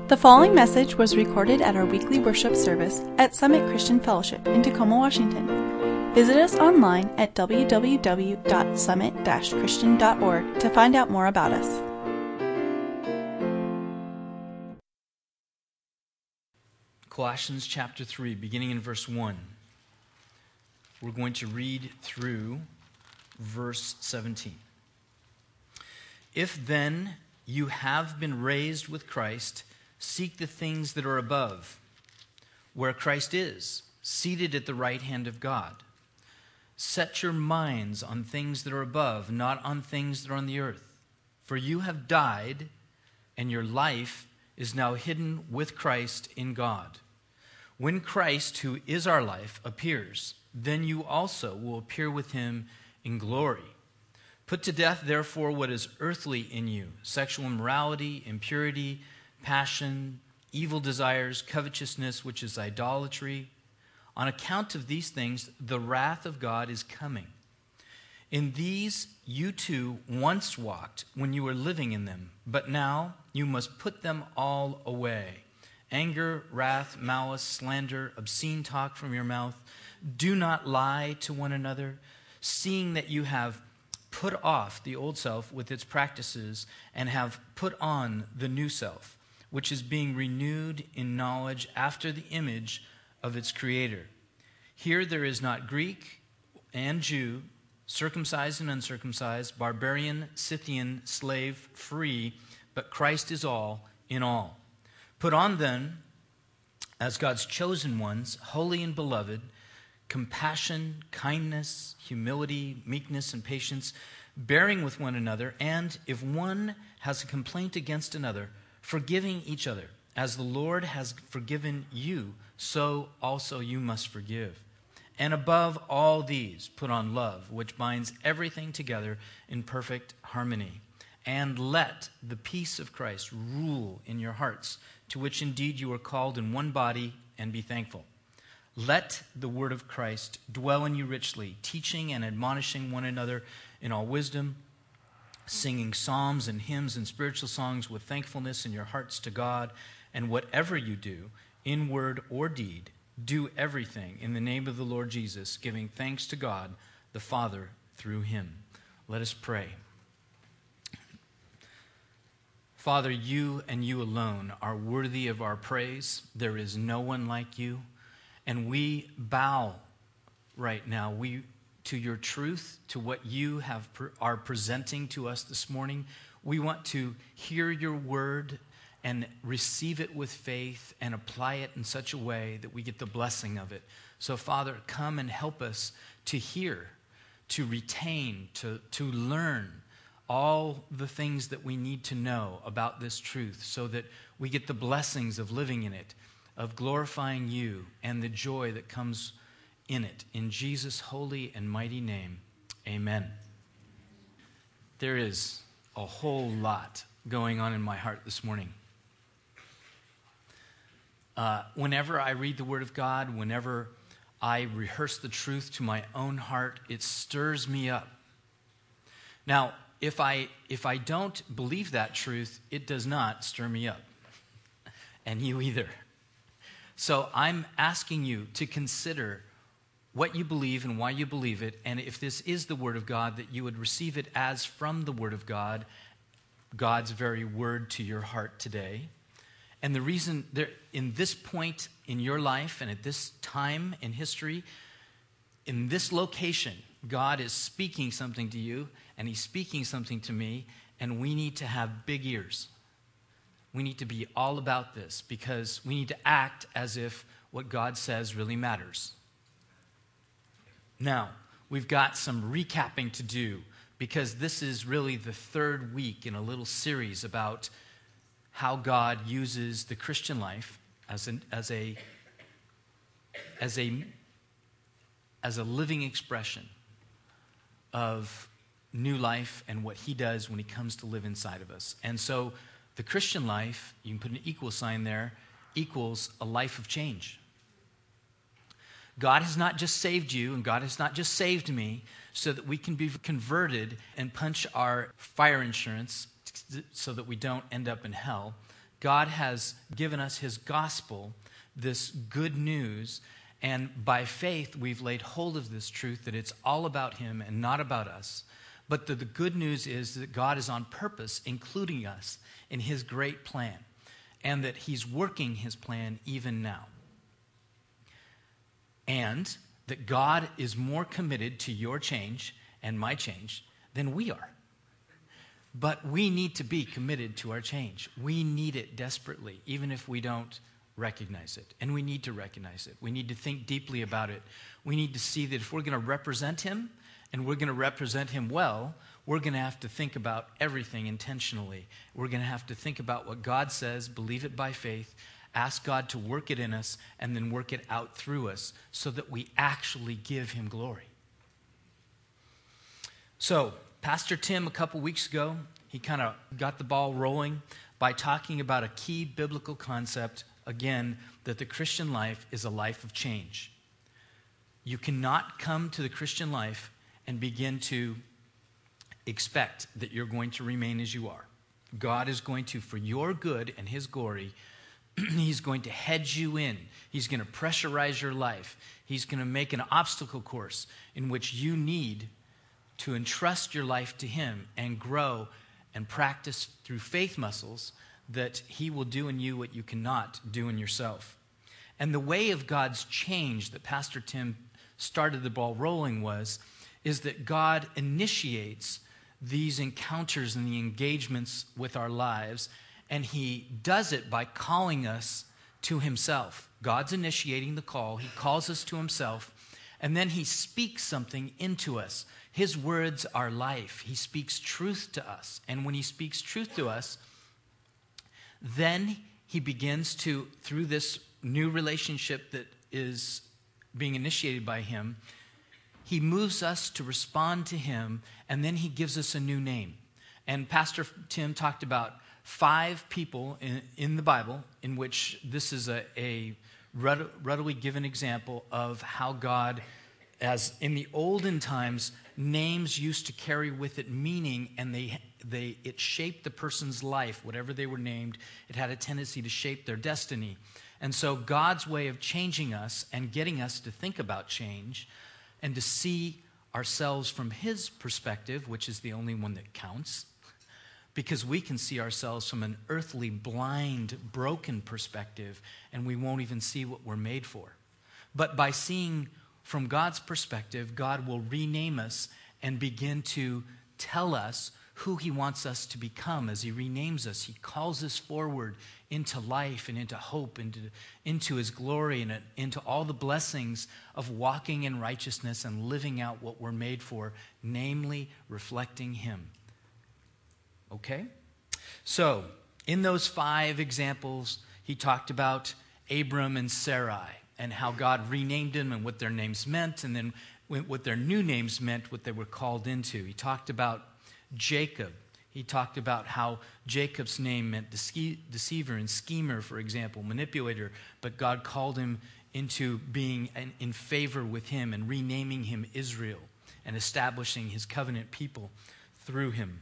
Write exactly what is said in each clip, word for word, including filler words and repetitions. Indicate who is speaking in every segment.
Speaker 1: The following message was recorded at our weekly worship service at Summit Christian Fellowship in Tacoma, Washington. Visit us online at w w w dot summit dash christian dot org to find out more about us.
Speaker 2: Colossians chapter three, beginning in verse one. We're going to read through verse seventeen. If then you have been raised with Christ, seek the things that are above, where Christ is, seated at the right hand of God. Set your minds on things that are above, not on things that are on the earth. For you have died, and your life is now hidden with Christ in God. When Christ, who is our life, appears, then you also will appear with him in glory. Put to death, therefore, what is earthly in you: sexual immorality, impurity, passion, evil desires, covetousness, which is idolatry. On account of these things, the wrath of God is coming. In these you too once walked when you were living in them, but now you must put them all away. Anger, wrath, malice, slander, obscene talk from your mouth. Do not lie to one another, seeing that you have put off the old self with its practices and have put on the new self, which is being renewed in knowledge after the image of its creator. Here there is not Greek and Jew, circumcised and uncircumcised, barbarian, Scythian, slave, free, but Christ is all in all. Put on then, as God's chosen ones, holy and beloved, compassion, kindness, humility, meekness, and patience, bearing with one another, and if one has a complaint against another, forgiving each other. As the Lord has forgiven you, so also you must forgive. And above all these, put on love, which binds everything together in perfect harmony. And let the peace of Christ rule in your hearts, to which indeed you are called in one body, and be thankful. Let the word of Christ dwell in you richly, teaching and admonishing one another in all wisdom, singing psalms and hymns and spiritual songs with thankfulness in your hearts to God. And whatever you do, in word or deed, do everything in the name of the Lord Jesus, giving thanks to God the Father through him. Let us pray. Father, you and you alone are worthy of our praise. There is no one like you. And we bow right now we to your truth, to what you have are presenting to us this morning. We want to hear your word and receive it with faith and apply it in such a way that we get the blessing of it. So, Father, come and help us to hear, to retain, to, to learn all the things that we need to know about this truth so that we get the blessings of living in it, of glorifying you, and the joy that comes in it. In Jesus' holy and mighty name, amen. There is a whole lot going on in my heart this morning. Uh, whenever I read the Word of God, whenever I rehearse the truth to my own heart, it stirs me up. Now, if I if I don't believe that truth, it does not stir me up. And you either. So I'm asking you to consider what you believe and why you believe it, and if this is the Word of God, that you would receive it as from the Word of God, God's very word to your heart today. And the reason, there, in this point in your life and at this time in history, in this location, God is speaking something to you, and he's speaking something to me, and we need to have big ears. We need to be all about this because we need to act as if what God says really matters. Now, we've got some recapping to do because this is really the third week in a little series about how God uses the Christian life as an, as a as a as a living expression of new life and what he does when he comes to live inside of us. And so the Christian life, you can put an equal sign there, equals a life of change. God has not just saved you, and God has not just saved me so that we can be converted and punch our fire insurance so that we don't end up in hell. God has given us his gospel, this good news, and by faith we've laid hold of this truth that it's all about him and not about us. But the, the good news is that God is on purpose including us in his great plan, and that he's working his plan even now. And that God is more committed to your change and my change than we are. But we need to be committed to our change. We need it desperately, even if we don't recognize it. And we need to recognize it. We need to think deeply about it. We need to see that if we're going to represent him, and we're going to represent him well, we're going to have to think about everything intentionally. We're going to have to think about what God says, believe it by faith, ask God to work it in us, and then work it out through us so that we actually give him glory. So, Pastor Tim, a couple weeks ago, he kind of got the ball rolling by talking about a key biblical concept, again, that the Christian life is a life of change. You cannot come to the Christian life and begin to expect that you're going to remain as you are. God is going to, for your good and his glory, he's going to hedge you in. He's going to pressurize your life. He's going to make an obstacle course in which you need to entrust your life to him and grow and practice through faith muscles that he will do in you what you cannot do in yourself. And the way of God's change that Pastor Tim started the ball rolling was, is that God initiates these encounters and the engagements with our lives, and he does it by calling us to himself. God's initiating the call. He calls us to himself, and then he speaks something into us. His words are life. He speaks truth to us. And when he speaks truth to us, then he begins to, through this new relationship that is being initiated by him, he moves us to respond to him, and then he gives us a new name. And Pastor Tim talked about five people in, in the Bible in which this is a, a readily given example of how God, as in the olden times, names used to carry with it meaning, and they they it shaped the person's life. Whatever they were named, it had a tendency to shape their destiny. And so God's way of changing us and getting us to think about change and to see ourselves from his perspective, which is the only one that counts, because we can see ourselves from an earthly, blind, broken perspective, and we won't even see what we're made for. But by seeing from God's perspective, God will rename us and begin to tell us who he wants us to become as he renames us. He calls us forward into life and into hope, into, into his glory, and into all the blessings of walking in righteousness and living out what we're made for, namely reflecting him. Okay? So, in those five examples, he talked about Abram and Sarai and how God renamed them and what their names meant, and then what their new names meant, what they were called into. He talked about Jacob. He talked about how Jacob's name meant dece- deceiver and schemer, for example, manipulator, but God called him into being in, in favor with him and renaming him Israel and establishing his covenant people through him.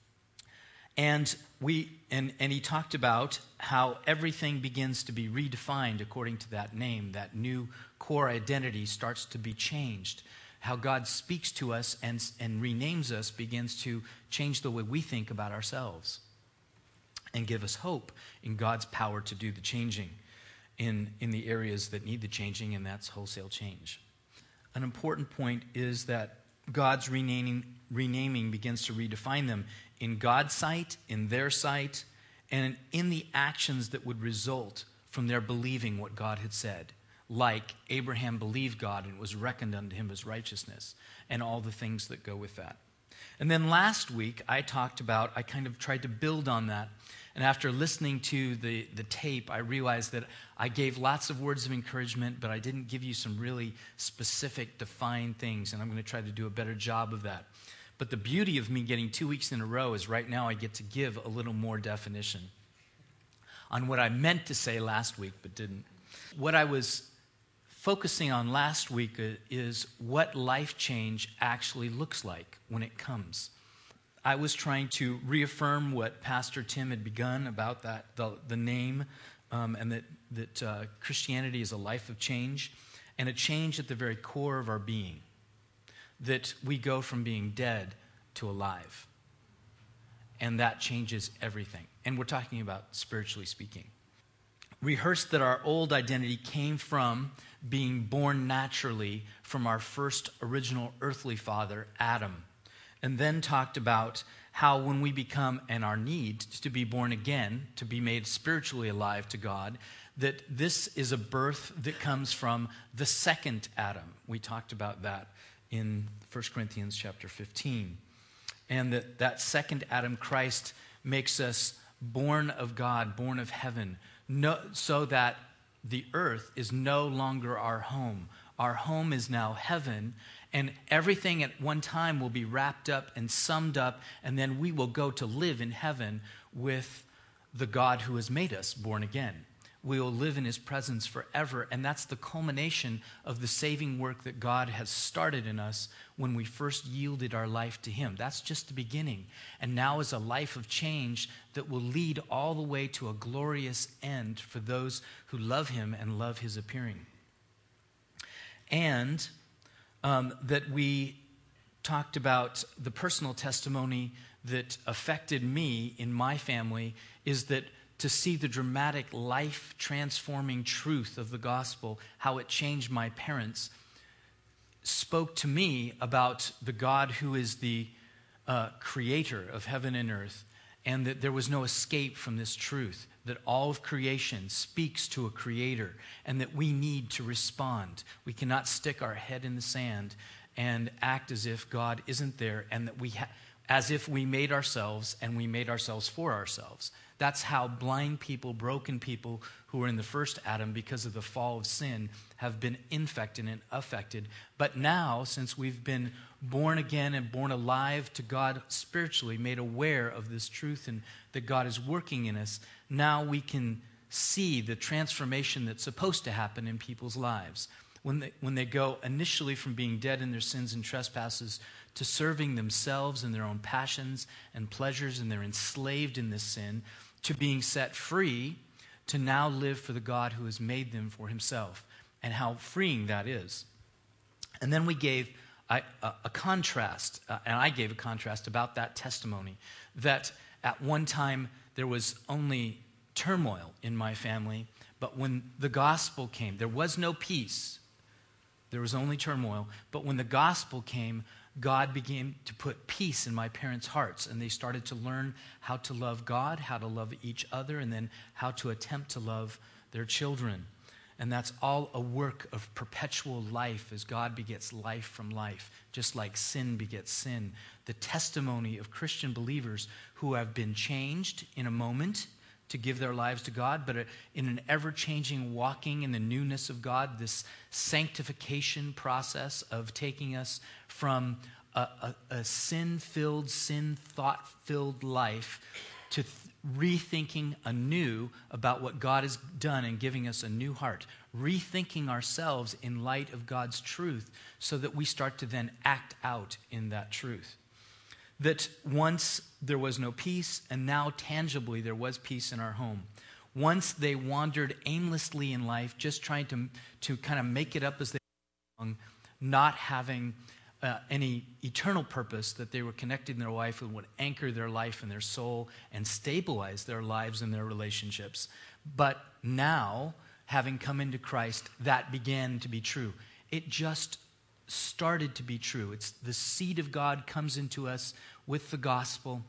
Speaker 2: And we and, and he talked about how everything begins to be redefined according to that name. That new core identity starts to be changed. How God speaks to us and, and renames us begins to change the way we think about ourselves and give us hope in God's power to do the changing in, in the areas that need the changing, and that's wholesale change. An important point is that God's renaming, renaming begins to redefine them in God's sight, in their sight, and in the actions that would result from their believing what God had said. Like Abraham believed God and it was reckoned unto him as righteousness, and all the things that go with that. And then last week I talked about, I kind of tried to build on that, and after listening to the, the tape, I realized that I gave lots of words of encouragement, but I didn't give you some really specific, defined things, and I'm going to try to do a better job of that. But the beauty of me getting two weeks in a row is right now I get to give a little more definition on what I meant to say last week but didn't. What I was focusing on last week is what life change actually looks like when it comes. I was trying to reaffirm what Pastor Tim had begun about that the, the name um, and that, that uh, Christianity is a life of change and a change at the very core of our being, that we go from being dead to alive. And that changes everything. And we're talking about spiritually speaking. Rehearsed that our old identity came from being born naturally from our first original earthly father, Adam. And then talked about how when we become, and our need to be born again, to be made spiritually alive to God, that this is a birth that comes from the second Adam. We talked about that in First Corinthians chapter fifteen. And that that second Adam, Christ, makes us born of God, born of heaven, no, so that the earth is no longer our home. Our home is now heaven, and everything at one time will be wrapped up and summed up, and then we will go to live in heaven with the God who has made us born again. We will live in his presence forever, and that's the culmination of the saving work that God has started in us when we first yielded our life to him. That's just the beginning, and now is a life of change that will lead all the way to a glorious end for those who love him and love his appearing. And um, that we talked about the personal testimony that affected me in my family is that to see the dramatic life-transforming truth of the gospel, how it changed my parents, spoke to me about the God who is the uh, creator of heaven and earth, and that there was no escape from this truth, that all of creation speaks to a creator, and that we need to respond. We cannot stick our head in the sand and act as if God isn't there, and that we ha- as if we made ourselves and we made ourselves for ourselves. That's how blind people, broken people who were in the first Adam because of the fall of sin have been infected and affected. But now, since we've been born again and born alive to God spiritually, made aware of this truth and that God is working in us, now we can see the transformation that's supposed to happen in people's lives. When they, when they go initially from being dead in their sins and trespasses to serving themselves and their own passions and pleasures, and they're enslaved in this sin, to being set free to now live for the God who has made them for himself, and how freeing that is. And then we gave a, a, a contrast, uh, and I gave a contrast about that testimony, that at one time there was only turmoil in my family, but when the gospel came, there was no peace. There was only turmoil. But when the gospel came, God began to put peace in my parents' hearts, and they started to learn how to love God, how to love each other, and then how to attempt to love their children. And that's all a work of perpetual life as God begets life from life, just like sin begets sin. The testimony of Christian believers who have been changed in a moment to give their lives to God, but in an ever-changing walking in the newness of God, this sanctification process of taking us from a, a, a sin-filled, sin-thought-filled life to th- rethinking anew about what God has done and giving us a new heart, rethinking ourselves in light of God's truth so that we start to then act out in that truth. That once there was no peace, and now tangibly there was peace in our home. Once they wandered aimlessly in life, just trying to, to kind of make it up as they went along, not having uh, any eternal purpose that they were connected in their life and would anchor their life and their soul and stabilize their lives and their relationships. But now, having come into Christ, that began to be true. It just started to be true. It's the seed of God comes into us with the gospel,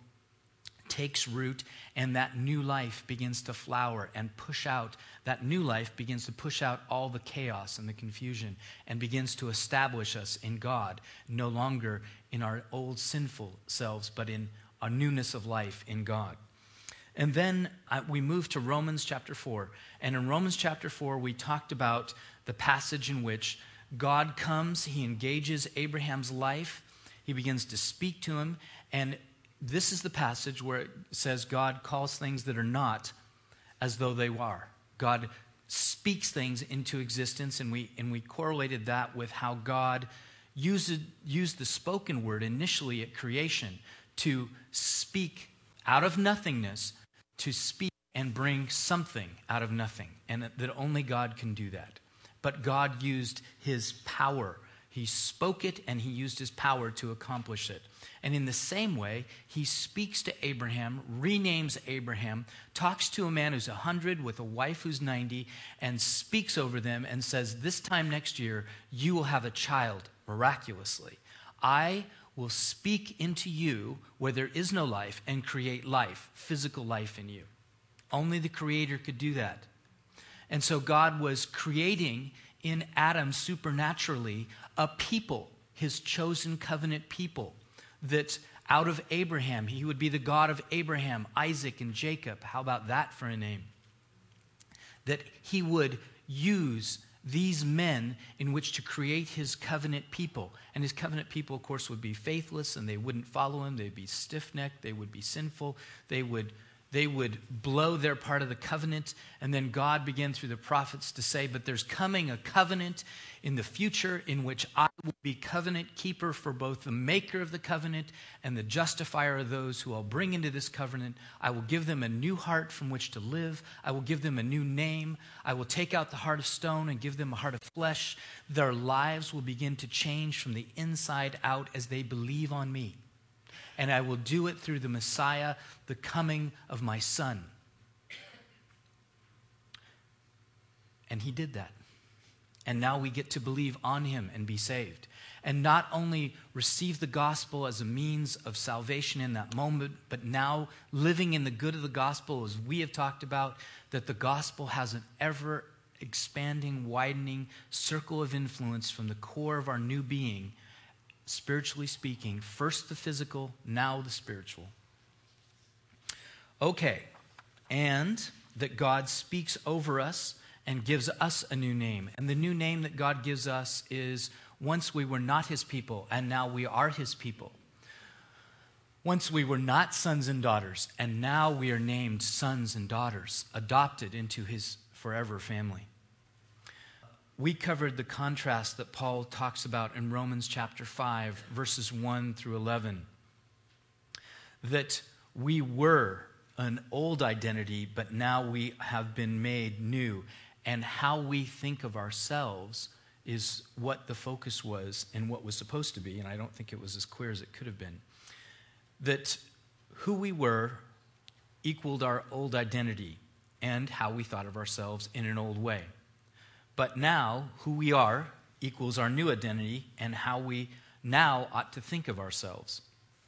Speaker 2: takes root, and that new life begins to flower and push out. That new life begins to push out all the chaos and the confusion and begins to establish us in God, no longer in our old sinful selves, but in a newness of life in God. And then uh, we move to Romans chapter four. And in Romans chapter four, we talked about the passage in which God comes, he engages Abraham's life, he begins to speak to him, and this is the passage where it says God calls things that are not as though they are. God speaks things into existence, and we and we correlated that with how God used, used the spoken word initially at creation to speak out of nothingness, to speak and bring something out of nothing, and that only God can do that. But God used his power. He spoke it, and he used his power to accomplish it. And in the same way, he speaks to Abraham, renames Abraham, talks to a man who's one hundred with a wife who's ninety, and speaks over them and says, this time next year, you will have a child miraculously. I will speak into you where there is no life and create life, physical life in you. Only the Creator could do that. And so God was creating in Adam supernaturally a people, his chosen covenant people, that out of Abraham, he would be the God of Abraham, Isaac, and Jacob. How about that for a name? That he would use these men in which to create his covenant people. And his covenant people, of course, would be faithless, and they wouldn't follow him. They'd be stiff-necked. They would be sinful. They would They would blow their part of the covenant, and then God began through the prophets to say, but there's coming a covenant in the future in which I will be covenant keeper for both the maker of the covenant and the justifier of those who I'll bring into this covenant. I will give them a new heart from which to live. I will give them a new name. I will take out the heart of stone and give them a heart of flesh. Their lives will begin to change from the inside out as they believe on me. And I will do it through the Messiah, the coming of my Son. And he did that. And now we get to believe on him and be saved. And not only receive the gospel as a means of salvation in that moment, but now living in the good of the gospel, as we have talked about, that the gospel has an ever expanding, widening circle of influence from the core of our new being, spiritually speaking, first the physical, now the spiritual. Okay, and that God speaks over us and gives us a new name. And the new name that God gives us is, once we were not his people, and now we are his people. Once we were not sons and daughters, and now we are named sons and daughters, adopted into his forever family. We covered the contrast that Paul talks about in Romans chapter five, verses one through eleven. That we were an old identity, but now we have been made new. And how we think of ourselves is what the focus was and what was supposed to be. And I don't think it was as clear as it could have been. That who we were equaled our old identity and how we thought of ourselves in an old way. But now, who we are equals our new identity and how we now ought to think of ourselves.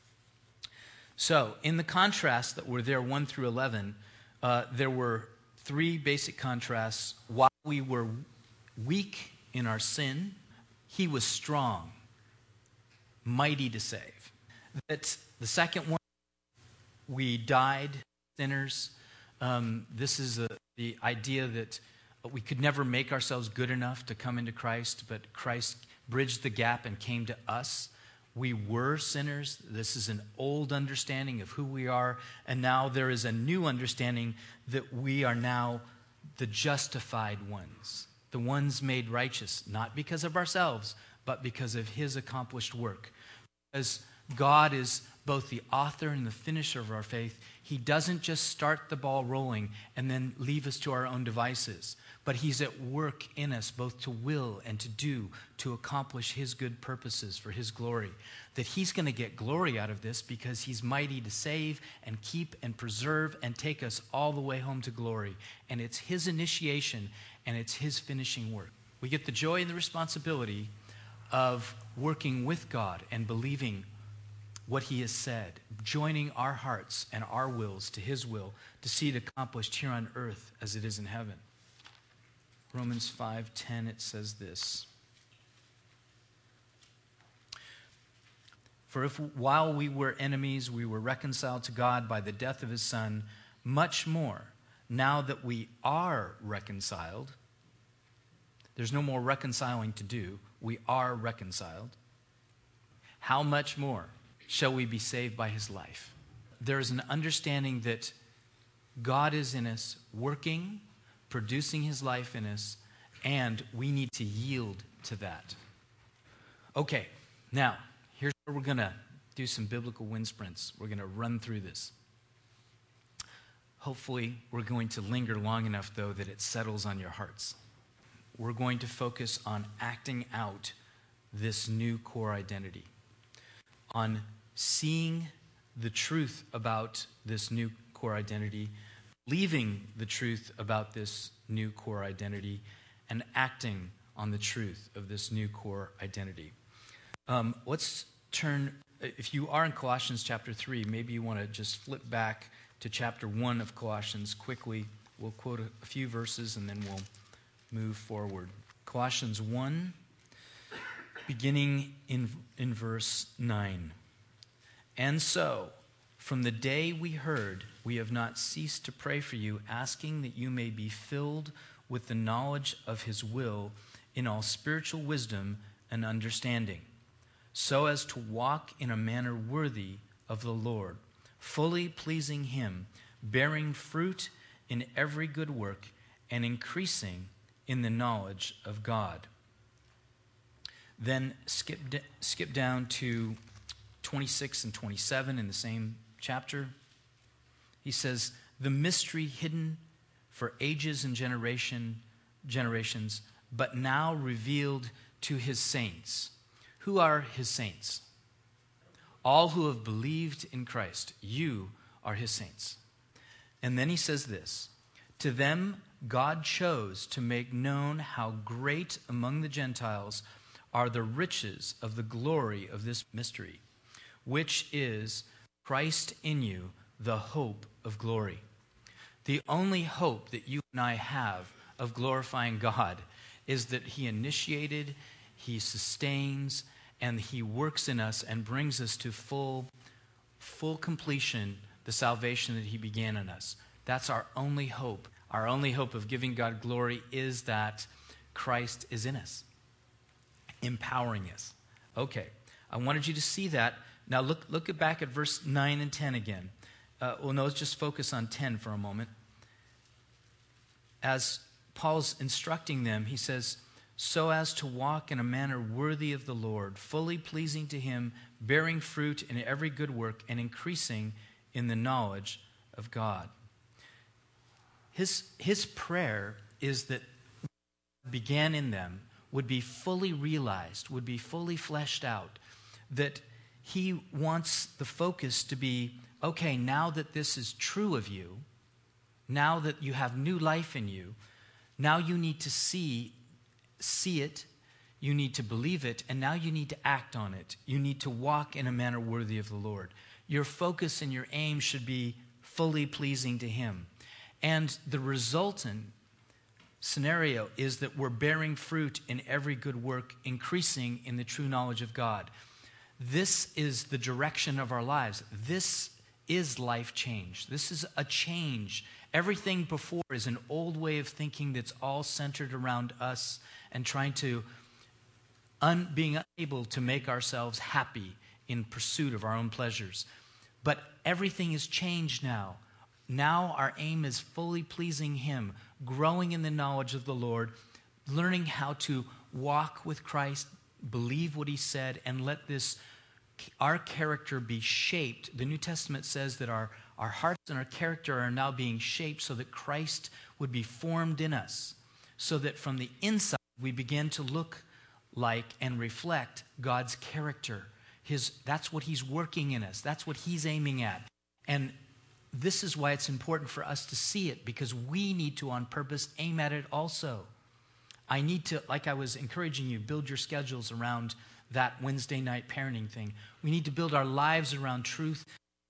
Speaker 2: So, in the contrasts that were there, one through eleven, uh, there were three basic contrasts. While we were weak in our sin, he was strong, mighty to save. That the second one, we died sinners. Um, this is a, the idea that we could never make ourselves good enough to come into Christ, but Christ bridged the gap and came to us. We were sinners. This is an old understanding of who we are, and now there is a new understanding that we are now the justified ones, the ones made righteous, not because of ourselves, but because of his accomplished work. Because God is both the author and the finisher of our faith, he doesn't just start the ball rolling and then leave us to our own devices, but he's at work in us both to will and to do, to accomplish his good purposes for his glory. That he's going to get glory out of this because he's mighty to save and keep and preserve and take us all the way home to glory. And it's his initiation and it's his finishing work. We get the joy and the responsibility of working with God and believing what he has said, joining our hearts and our wills to his will to see it accomplished here on earth as it is in heaven. Romans five ten, it says this. For if while we were enemies, we were reconciled to God by the death of his Son, much more, now that we are reconciled, there's no more reconciling to do, we are reconciled, how much more shall we be saved by his life? There is an understanding that God is in us, working, producing his life in us, and we need to yield to that. Okay, now, here's where we're going to do some biblical wind sprints. We're going to run through this. Hopefully, we're going to linger long enough, though, that it settles on your hearts. We're going to focus on acting out this new core identity, on seeing the truth about this new core identity, believing the truth about this new core identity, and acting on the truth of this new core identity. Um, let's turn, if you are in Colossians chapter three, maybe you want to just flip back to chapter one of Colossians quickly. We'll quote a, a few verses and then we'll move forward. Colossians one, beginning in, in verse nine. And so, from the day we heard, we have not ceased to pray for you, asking that you may be filled with the knowledge of his will in all spiritual wisdom and understanding, so as to walk in a manner worthy of the Lord, fully pleasing him, bearing fruit in every good work, and increasing in the knowledge of God. Then skip, skip down to twenty-six and twenty-seven in the same chapter. He says, the mystery hidden for ages and generation, generations, but now revealed to his saints. Who are his saints? All who have believed in Christ. You are his saints. And then he says this, to them God chose to make known how great among the Gentiles are the riches of the glory of this mystery, which is Christ in you, the hope of glory. The only hope that you and I have of glorifying God is that he initiated, he sustains, and he works in us and brings us to full, full completion, the salvation that he began in us. That's our only hope. Our only hope of giving God glory is that Christ is in us, empowering us. Okay, I wanted you to see that. Now look, look back at verse nine and ten again. Uh, well, no, let's just focus on ten for a moment. As Paul's instructing them, he says, so as to walk in a manner worthy of the Lord, fully pleasing to him, bearing fruit in every good work, and increasing in the knowledge of God. His, his prayer is that what began in them would be fully realized, would be fully fleshed out, that he wants the focus to be, okay, now that this is true of you, now that you have new life in you, now you need to see, see it, you need to believe it, and now you need to act on it. You need to walk in a manner worthy of the Lord. Your focus and your aim should be fully pleasing to him. And the resultant scenario is that we're bearing fruit in every good work, increasing in the true knowledge of God. This is the direction of our lives. This is life change. This is a change. Everything before is an old way of thinking that's all centered around us and trying to, un, being unable to make ourselves happy in pursuit of our own pleasures. But everything is changed now. Now our aim is fully pleasing him, growing in the knowledge of the Lord, learning how to walk with Christ, believe what he said, and let this, our character be shaped. The New Testament says that our, our hearts and our character are now being shaped so that Christ would be formed in us, so that from the inside we begin to look like and reflect God's character. His, that's what he's working in us. That's what he's aiming at. And this is why it's important for us to see it, because we need to, on purpose, aim at it also. I need to, like I was encouraging you, build your schedules around that Wednesday night parenting thing. We need to build our lives around truth.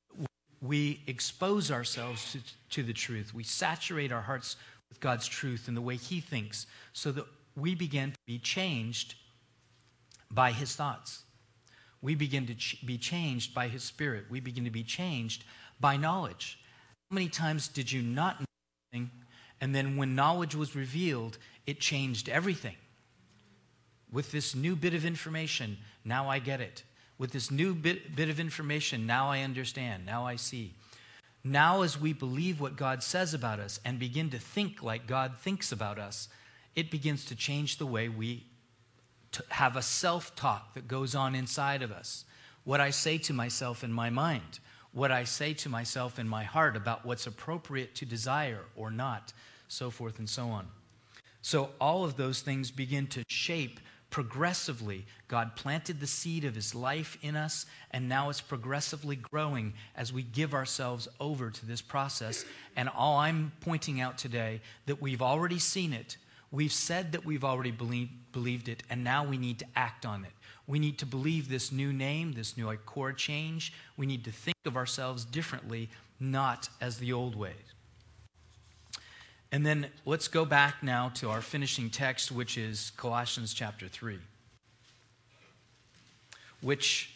Speaker 2: We expose ourselves to, to the truth. We saturate our hearts with God's truth and the way he thinks, so that we begin to be changed by his thoughts. We begin to ch- be changed by his Spirit. We begin to be changed by knowledge. How many times did you not know anything, and then when knowledge was revealed, it changed everything? With this new bit of information, now I get it. With this new bit, bit of information, now I understand, now I see. Now as we believe what God says about us and begin to think like God thinks about us, it begins to change the way we t- have a self-talk that goes on inside of us. what I say to myself in my mind, what I say to myself in my heart about what's appropriate to desire or not, so forth and so on. So all of those things begin to shape progressively. God planted the seed of his life in us, and now it's progressively growing as we give ourselves over to this process. And all I'm pointing out today, that we've already seen it. We've said that we've already believe, believed it, and now we need to act on it. We need to believe this new name, this new core change. We need to think of ourselves differently, not as the old ways. And then let's go back now to our finishing text, which is Colossians chapter three, which,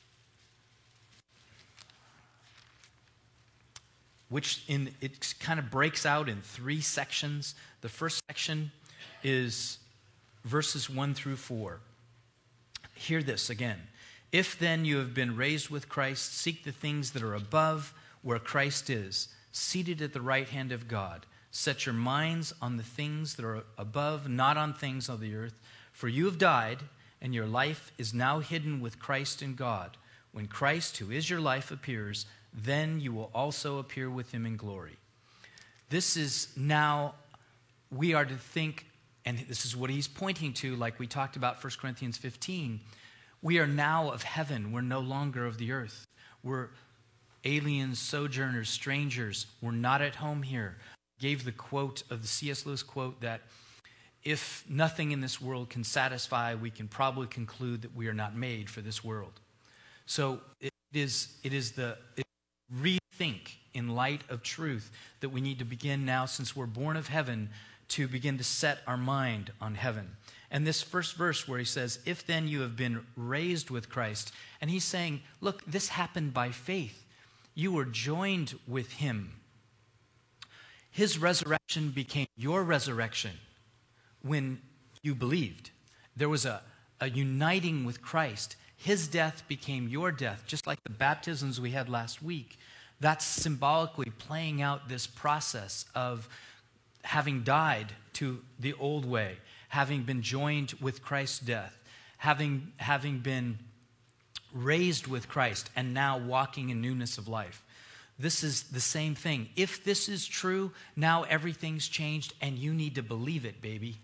Speaker 2: which in, it kind of breaks out in three sections. The first section is verses one through four. Hear this again. If then you have been raised with Christ, seek the things that are above, where Christ is, seated at the right hand of God. Set your minds on the things that are above, not on things of the earth. For you have died, and your life is now hidden with Christ in God. When Christ, who is your life, appears, then you will also appear with him in glory. This is now, we are to think, and this is what he's pointing to, like we talked about First Corinthians fifteen. We are now of heaven. We're no longer of the earth. We're aliens, sojourners, strangers. We're not at home here. Gave the quote of the C S Lewis quote that if nothing in this world can satisfy, we can probably conclude that we are not made for this world. So it is, it is the it, rethink in light of truth that we need to begin now, since we're born of heaven, to begin to set our mind on heaven. And this first verse where he says, if then you have been raised with Christ, and he's saying, look, this happened by faith. You were joined with him. His resurrection became your resurrection when you believed. There was a, a uniting with Christ. His death became your death, just like the baptisms we had last week. That's symbolically playing out this process of having died to the old way, having been joined with Christ's death, having, having been raised with Christ, and now walking in newness of life. This is the same thing. If this is true, now everything's changed, and you need to believe it, baby.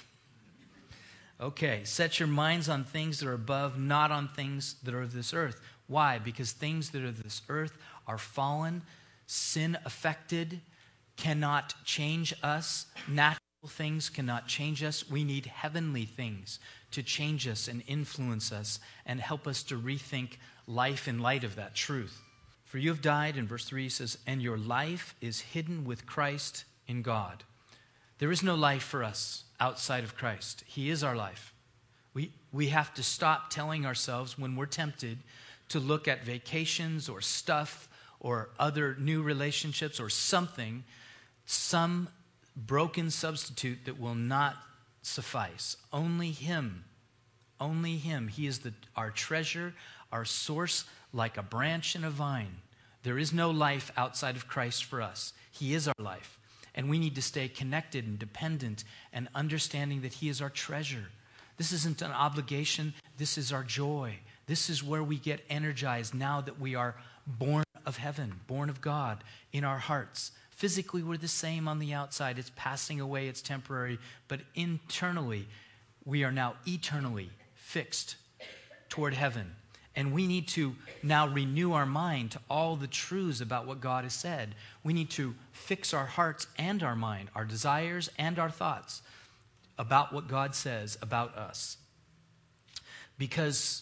Speaker 2: Okay, set your minds on things that are above, not on things that are of this earth. Why? Because things that are of this earth are fallen, sin-affected, cannot change us. Natural things cannot change us. We need heavenly things to change us and influence us and help us to rethink life in light of that truth. For you have died, in verse three he says, and your life is hidden with Christ in God. There is no life for us outside of Christ. He is our life. We, we have to stop telling ourselves when we're tempted to look at vacations or stuff or other new relationships or something, some broken substitute that will not suffice. Only him. Only him. He is the, our treasure, our source, like a branch in a vine. There is no life outside of Christ for us. He is our life. And we need to stay connected and dependent and understanding that he is our treasure. This isn't an obligation. This is our joy. This is where we get energized now that we are born of heaven, born of God in our hearts. Physically, we're the same on the outside. It's passing away. It's temporary. But internally, we are now eternally fixed toward heaven. And we need to now renew our mind to all the truths about what God has said. We need to fix our hearts and our mind, our desires and our thoughts about what God says about us. Because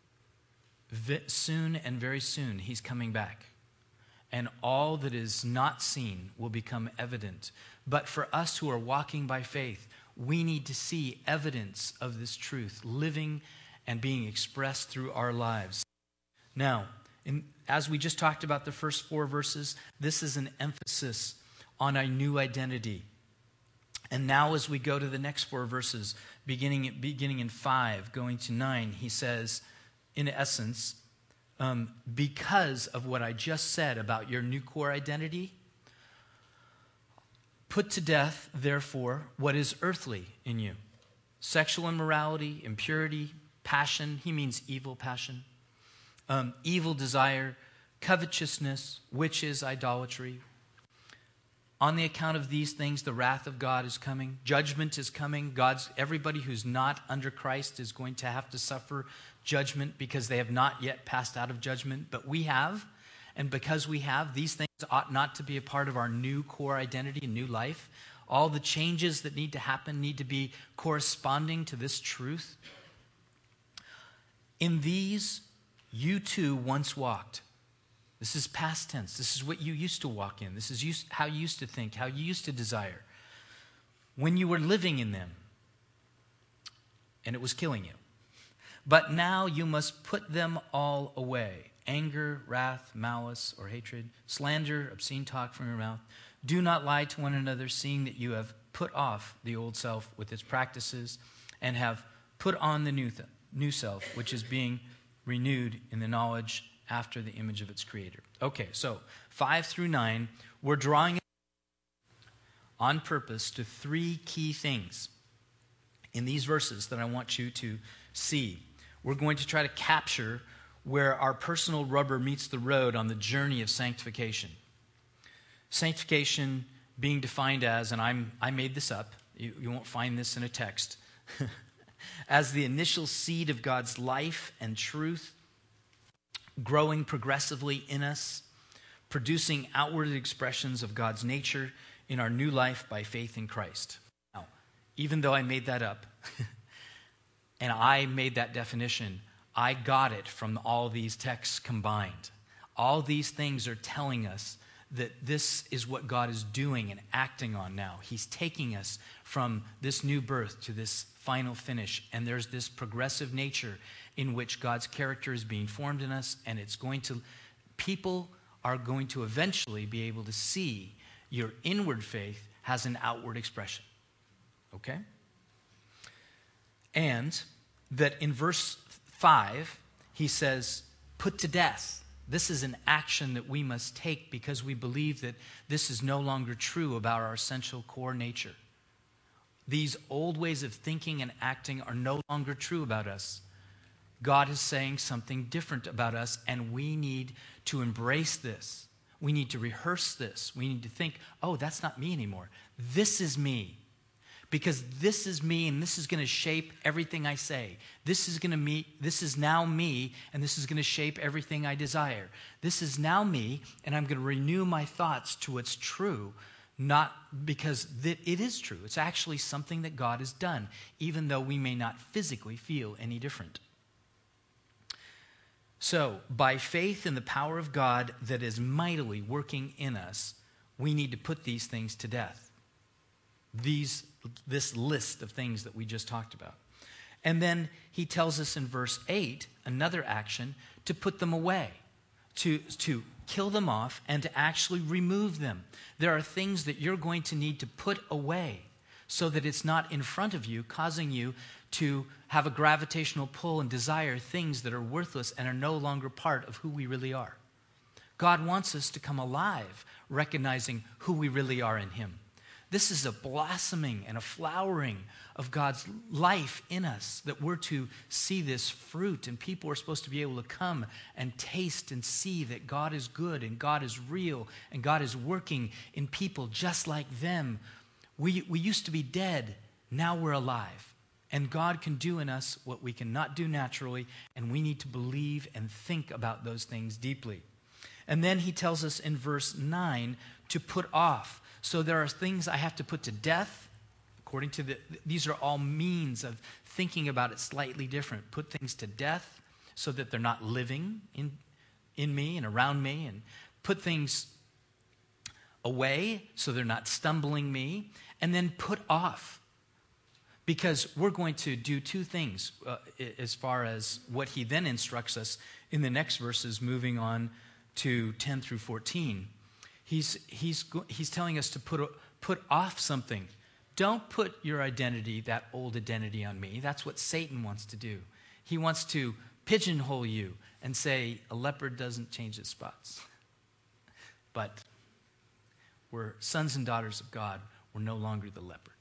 Speaker 2: soon and very soon, he's coming back. And all that is not seen will become evident. But for us who are walking by faith, we need to see evidence of this truth living and being expressed through our lives. Now, in, as we just talked about the first four verses, this is an emphasis on a new identity. And now as we go to the next four verses, beginning, beginning in five, going to nine, he says, in essence, um, because of what I just said about your new core identity, put to death, therefore, what is earthly in you. Sexual immorality, impurity, passion, he means evil passion, um, evil desire, covetousness, which is idolatry. On the account of these things, the wrath of God is coming. Judgment is coming. God's everybody who's not under Christ is going to have to suffer judgment because they have not yet passed out of judgment. But we have, and because we have, these things ought not to be a part of our new core identity and new life. All the changes that need to happen need to be corresponding to this truth. In these, you too once walked. This is past tense. This is what you used to walk in. This is how you used to think, how you used to desire. When you were living in them, and it was killing you. But now you must put them all away. Anger, wrath, malice, or hatred, slander, obscene talk from your mouth. Do not lie to one another, seeing that you have put off the old self with its practices and have put on the new, th- new self, which is being renewed in the knowledge after the image of its creator. Okay, so five through nine, we're drawing on purpose to three key things in these verses that I want you to see. We're going to try to capture where our personal rubber meets the road on the journey of sanctification. Sanctification being defined as, and I'm, I made this up, you, you won't find this in a text, as the initial seed of God's life and truth growing progressively in us, producing outward expressions of God's nature in our new life by faith in Christ. Now, even though I made that up, and I made that definition, I got it from all these texts combined. All these things are telling us that this is what God is doing and acting on now. He's taking us from this new birth to this final finish, and there's this progressive nature in which God's character is being formed in us, and it's going to, people are going to eventually be able to see your inward faith has an outward expression. Okay? And that in verse five, he says, put to death. This is an action that we must take because we believe that this is no longer true about our essential core nature. These old ways of thinking and acting are no longer true about us. God is saying something different about us, and we need to embrace this. We need to rehearse this. We need to think, oh, that's not me anymore. This is me. Because this is me, and this is going to shape everything I say. This is going to me, this is now me, and this is going to shape everything I desire. This is now me, and I'm going to renew my thoughts to what's true, not because th- it is true. It's actually something that God has done, even though we may not physically feel any different. So, by faith in the power of God that is mightily working in us, we need to put these things to death. These, this list of things that we just talked about. And then he tells us in verse eight, another action, to put them away, to, to kill them off, and to actually remove them. There are things that you're going to need to put away so that it's not in front of you, causing you to have a gravitational pull and desire things that are worthless and are no longer part of who we really are. God wants us to come alive, recognizing who we really are in him. This is a blossoming and a flowering of God's life in us, that we're to see this fruit, and people are supposed to be able to come and taste and see that God is good and God is real and God is working in people just like them. We, we used to be dead, now we're alive. And God can do in us what we cannot do naturally, and we need to believe and think about those things deeply. And then he tells us in verse nine to put off. So there are things I have to put to death, according to the, these are all means of thinking about it slightly different. Put things to death so that they're not living in, in me and around me, and put things away so they're not stumbling me, and then put off. Because we're going to do two things uh, as far as what he then instructs us in the next verses, moving on to ten through fourteen. He's, he's, he's telling us to put, put off something. Don't put your identity, that old identity, on me. That's what Satan wants to do. He wants to pigeonhole you and say, a leopard doesn't change its spots. But we're sons and daughters of God. We're no longer the leopard.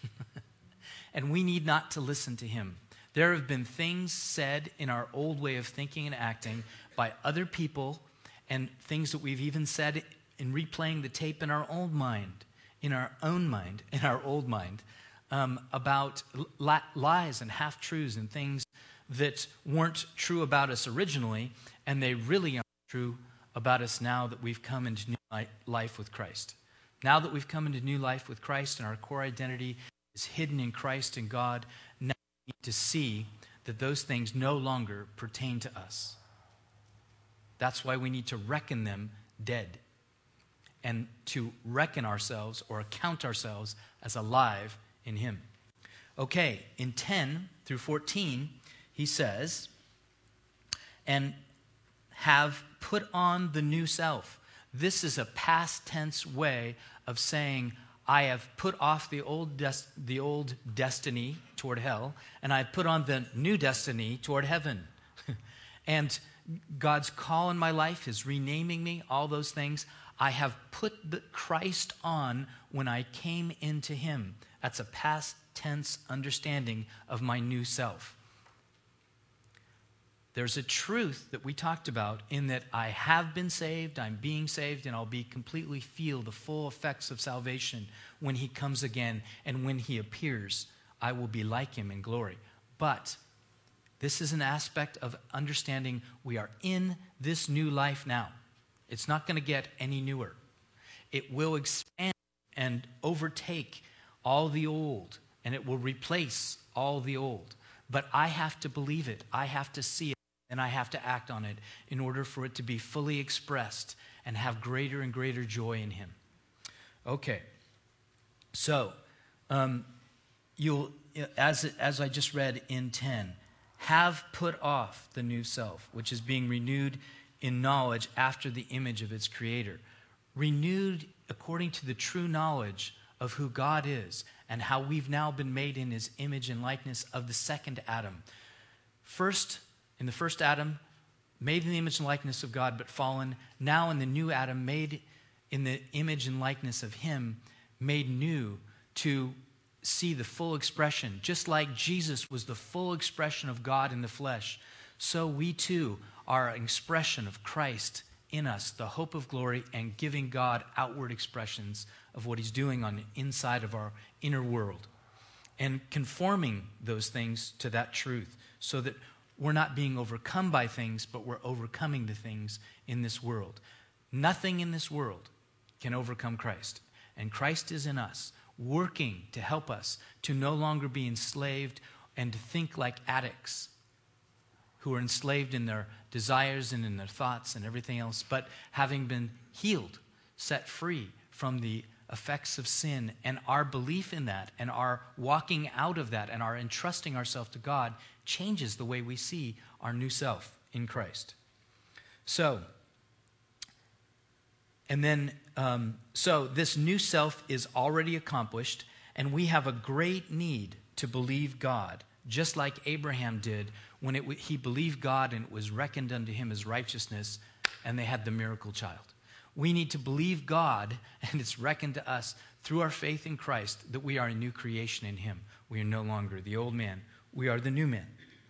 Speaker 2: And we need not to listen to him. There have been things said in our old way of thinking and acting by other people and things that we've even said in replaying the tape in our own mind, in our own mind, in our old mind, um, about li- lies and half-truths and things that weren't true about us originally, and they really aren't true about us now that we've come into new li- life with Christ. Now that we've come into new life with Christ and our core identity is hidden in Christ and God, now we need to see that those things no longer pertain to us. That's why we need to reckon them dead and to reckon ourselves or count ourselves as alive in Him. Okay, in ten through fourteen, he says, and have put on the new self. This is a past tense way of saying, I have put off the old des- the old destiny toward hell, and I've put on the new destiny toward heaven. And God's call in my life is renaming me, all those things. I have put the Christ on when I came into Him. That's a past tense understanding of my new self. There's a truth that we talked about in that I have been saved, I'm being saved, and I'll be completely feel the full effects of salvation when He comes again, and when He appears, I will be like Him in glory. But this is an aspect of understanding we are in this new life now. It's not going to get any newer. It will expand and overtake all the old, and it will replace all the old. But I have to believe it. I have to see it. And I have to act on it in order for it to be fully expressed and have greater and greater joy in Him. Okay, so um, you'll, as as I just read in ten, have put off the new self, which is being renewed in knowledge after the image of its Creator, renewed according to the true knowledge of who God is and how we've now been made in His image and likeness of the second Adam. First. In the first Adam, made in the image and likeness of God, but fallen. Now in the new Adam, made in the image and likeness of Him, made new to see the full expression. Just like Jesus was the full expression of God in the flesh, so we too are an expression of Christ in us, the hope of glory, and giving God outward expressions of what He's doing on the inside of our inner world. And conforming those things to that truth so that we're not being overcome by things, but we're overcoming the things in this world. Nothing in this world can overcome Christ. And Christ is in us, working to help us to no longer be enslaved and to think like addicts who are enslaved in their desires and in their thoughts and everything else, but having been healed, set free from the effects of sin, and our belief in that and our walking out of that and our entrusting ourselves to God changes the way we see our new self in Christ. So, and then, um, so this new self is already accomplished, and we have a great need to believe God, just like Abraham did when it, he believed God and it was reckoned unto him as righteousness, and they had the miracle child. We need to believe God, and it's reckoned to us through our faith in Christ that we are a new creation in Him. We are no longer the old man. We are the new man.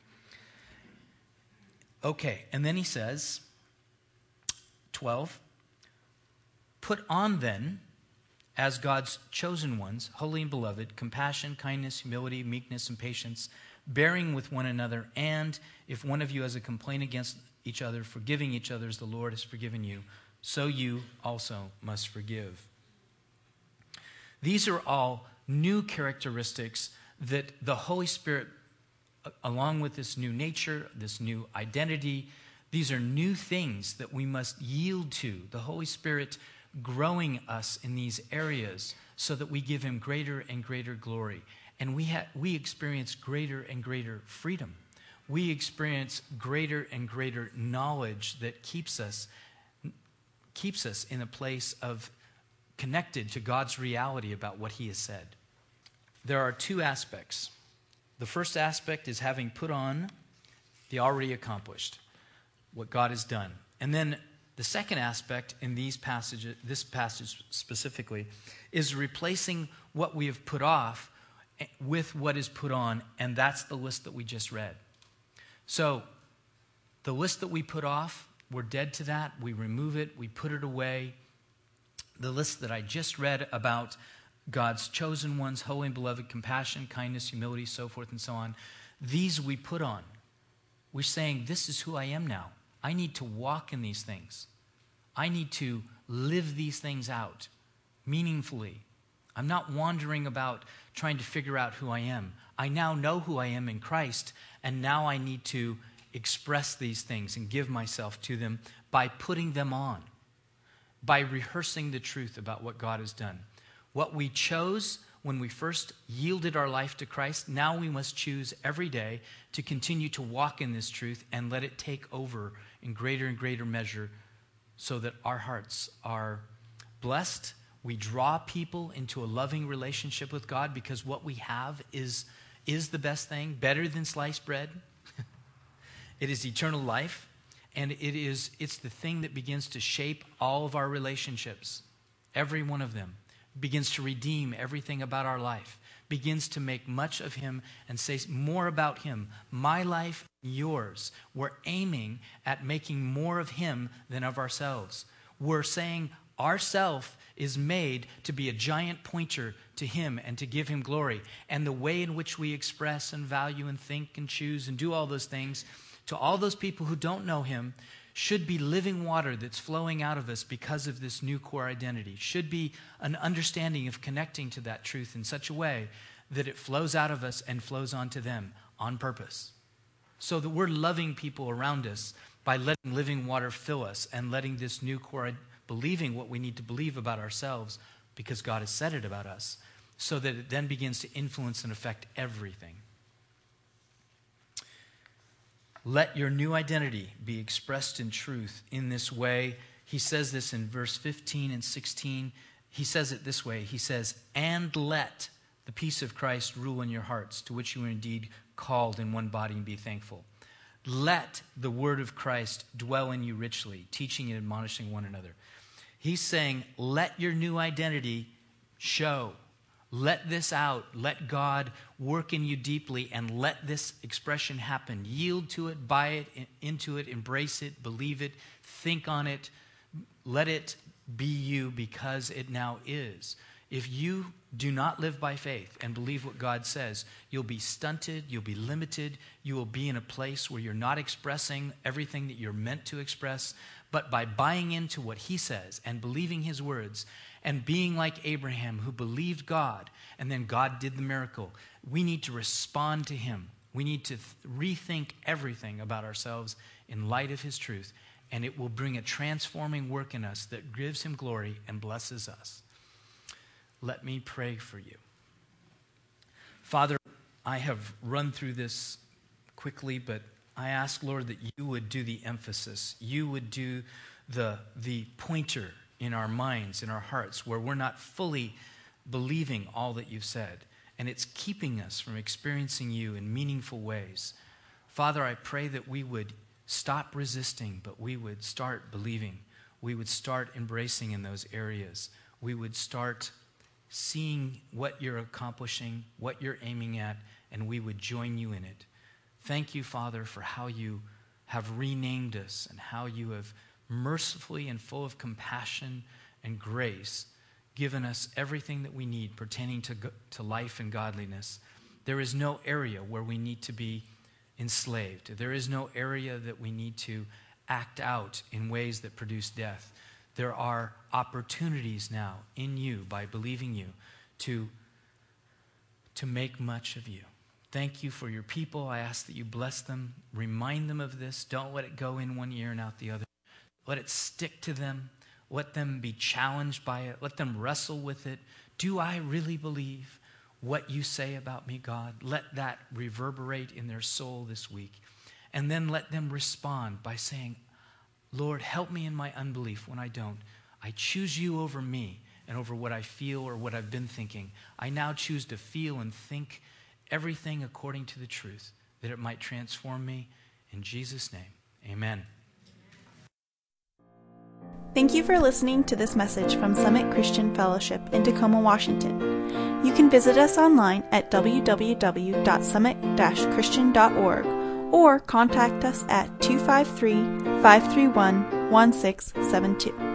Speaker 2: Okay, and then he says, twelve, put on then, as God's chosen ones, holy and beloved, compassion, kindness, humility, meekness, and patience, bearing with one another, and if one of you has a complaint against each other, forgiving each other as the Lord has forgiven you, so you also must forgive. These are all new characteristics that the Holy Spirit, along with this new nature, this new identity, these are new things that we must yield to. The Holy Spirit growing us in these areas so that we give Him greater and greater glory. And we, ha- we experience greater and greater freedom. We experience greater and greater knowledge that keeps us keeps us in a place of connected to God's reality about what He has said. There are two aspects. The first aspect is having put on the already accomplished, what God has done. And then the second aspect in these passages, this passage specifically, is replacing what we have put off with what is put on, and that's the list that we just read. So, the list that we put off we're dead to that. We remove it. We put it away. The list that I just read about God's chosen ones, holy and beloved, compassion, kindness, humility, so forth and so on, these we put on. We're saying, this is who I am now. I need to walk in these things. I need to live these things out meaningfully. I'm not wandering about trying to figure out who I am. I now know who I am in Christ, and now I need to express these things and give myself to them by putting them on, by rehearsing the truth about what God has done. What we chose when we first yielded our life to Christ, now we must choose every day to continue to walk in this truth and let it take over in greater and greater measure so that our hearts are blessed. We draw people into a loving relationship with God because what we have is, is the best thing, better than sliced bread. It is eternal life, and it is, it's the thing that begins to shape all of our relationships, every one of them. Begins to redeem everything about our life, begins to make much of him and say more about him. My life, yours. We're aiming at making more of him than of ourselves. We're saying ourself is made to be a giant pointer to him and to give him glory. And the way in which we express and value and think and choose and do all those things to all those people who don't know him should be living water that's flowing out of us because of this new core identity. Should be an understanding of connecting to that truth in such a way that it flows out of us and flows onto them on purpose. So that we're loving people around us by letting living water fill us and letting this new core, believing what we need to believe about ourselves because God has said it about us, so that it then begins to influence and affect everything. Let your new identity be expressed in truth in this way. He says this in verse fifteen and sixteen. He says it this way. He says, and let the peace of Christ rule in your hearts, to which you are indeed called in one body, and be thankful. Let the word of Christ dwell in you richly, teaching and admonishing one another. He's saying, let your new identity show. Let this out. Let God work in you deeply and let this expression happen. Yield to it, buy it, into it, embrace it, believe it, think on it. Let it be you because it now is. If you do not live by faith and believe what God says, you'll be stunted, you'll be limited, you will be in a place where you're not expressing everything that you're meant to express, but by buying into what he says and believing his words, and being like Abraham, who believed God, and then God did the miracle. We need to respond to him. We need to th- rethink everything about ourselves in light of his truth, and it will bring a transforming work in us that gives him glory and blesses us. Let me pray for you. Father, I have run through this quickly, but I ask, Lord, that you would do the emphasis. You would do the, the pointer in our minds, in our hearts, where we're not fully believing all that you've said. And it's keeping us from experiencing you in meaningful ways. Father, I pray that we would stop resisting, but we would start believing. We would start embracing in those areas. We would start seeing what you're accomplishing, what you're aiming at, and we would join you in it. Thank you, Father, for how you have renamed us and how you have mercifully and full of compassion and grace given us everything that we need pertaining to, to life and godliness. There is no area where we need to be enslaved. There is no area that we need to act out in ways that produce death. There are opportunities now in you, by believing you, to, to make much of you. Thank you for your people. I ask that you bless them. Remind them of this. Don't let it go in one ear and out the other. Let it stick to them. Let them be challenged by it. Let them wrestle with it. Do I really believe what you say about me, God? Let that reverberate in their soul this week. And then let them respond by saying, Lord, help me in my unbelief when I don't. I choose you over me and over what I feel or what I've been thinking. I now choose to feel and think everything according to the truth, that it might transform me. In Jesus' name, amen.
Speaker 1: Thank you for listening to this message from Summit Christian Fellowship in Tacoma, Washington. You can visit us online at w w w dot summit dash christian dot org or contact us at two five three, five three one, one six seven two.